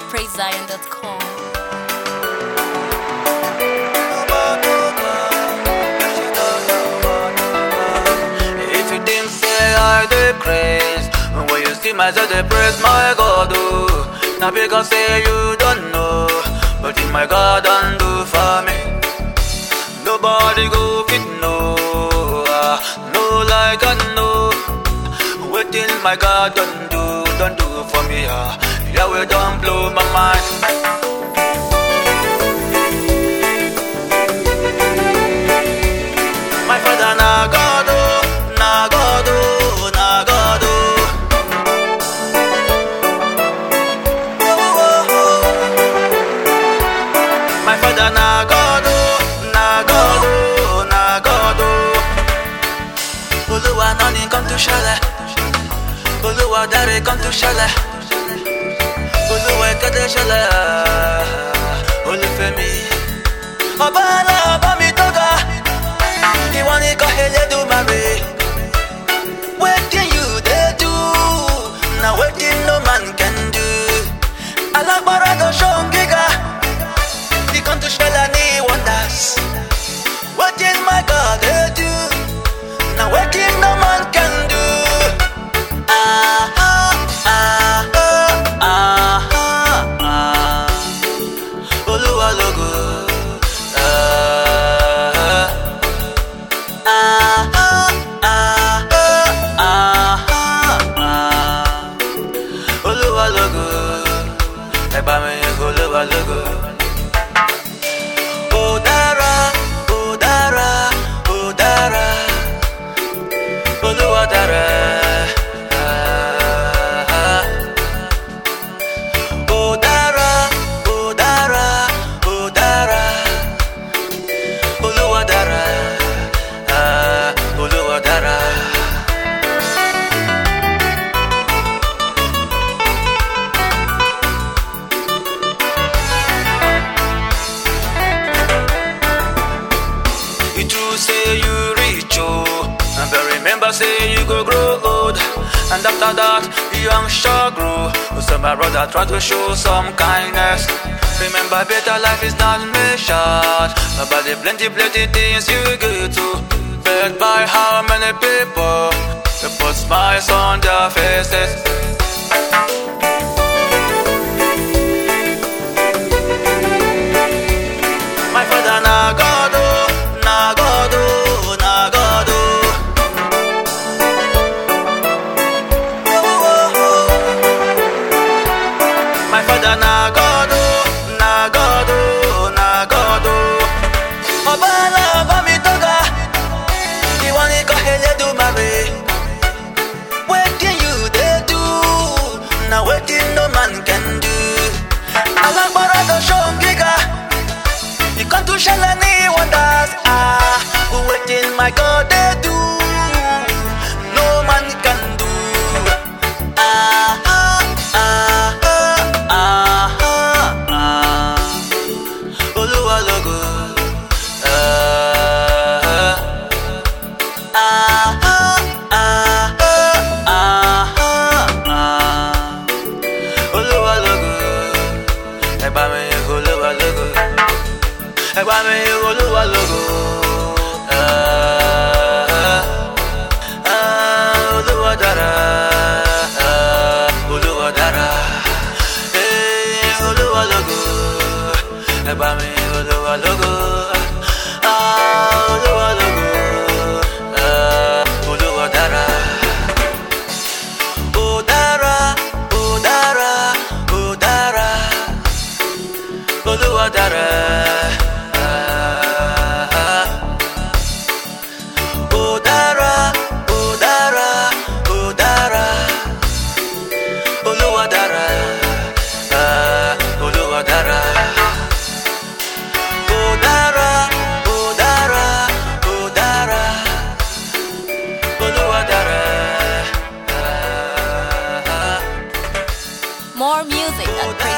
PraiseZion.com. If you didn't say I dey craze, when you see myself dey praise my God, oh. Now because say you don't know, but in my God don't do for me. Nobody go fit know, no like I know. Waiting my God don't do for me, Yahweh don't blow my mind. My father na God, oh, na God, oh, na God, oh. Oh, oh, oh. My father na God, oh, na God, oh, na God, oh. Olúwa náà ní kan tó ṣẹlẹ̀, Olúwa dáre kan tó ṣẹlẹ̀, Olúwa ìkéde ṣẹlẹ̀, Olúfẹ́mi. Ọba ńlá ọba mi tó ga. You wanna go ahead and do my way. Waiting you they do. Now waiting no man can do. I like Barado Shongiga. The country shall need wonders. Waiting my God they do. Now waiting no man can do. Ah ah ah ah ah ah. Oluwa logo. Olúwa lógo. Ó dára, ó dára, ó dára. Olúwa dára. Ó dára, ó dára, ó dára. Olúwa dára. Olúwa dára. Say you reach, oh, and then remember say you go grow old, and after that young shall grow. So my brother try to show some kindness. Remember better life is not measured by the plenty things you get to, but by how many people they put smiles on their faces. My father na God, oh, na God, oh, na God, oh. Oh, oh, oh. My father na God, oh, na God, oh, na God, oh. Ọba ńlá ọba mi tó ga, ìwọ ni kò hele do my way. Wetin you dey do, na wetin no man can do. Alágbára tó ṣóńgíga. You come to shall any wonders, waiting my God they do, no man can do. Ah ah ah ah ah ah. Olúwa lógo. Ah ah ah ah ah ah. Olúwa lógo. Ẹ bá mi yìn Olúwa lógo. Ẹ bá mi yìn Olúwa lógo. Olúwa dára. Olúwa dára. Olúwa lógo. Ẹ bá mi yìn Olúwa lógo. Olúwa lógo. Olúwa dára. Ó dára, ó dára, ó dára. Olúwa dára. More music at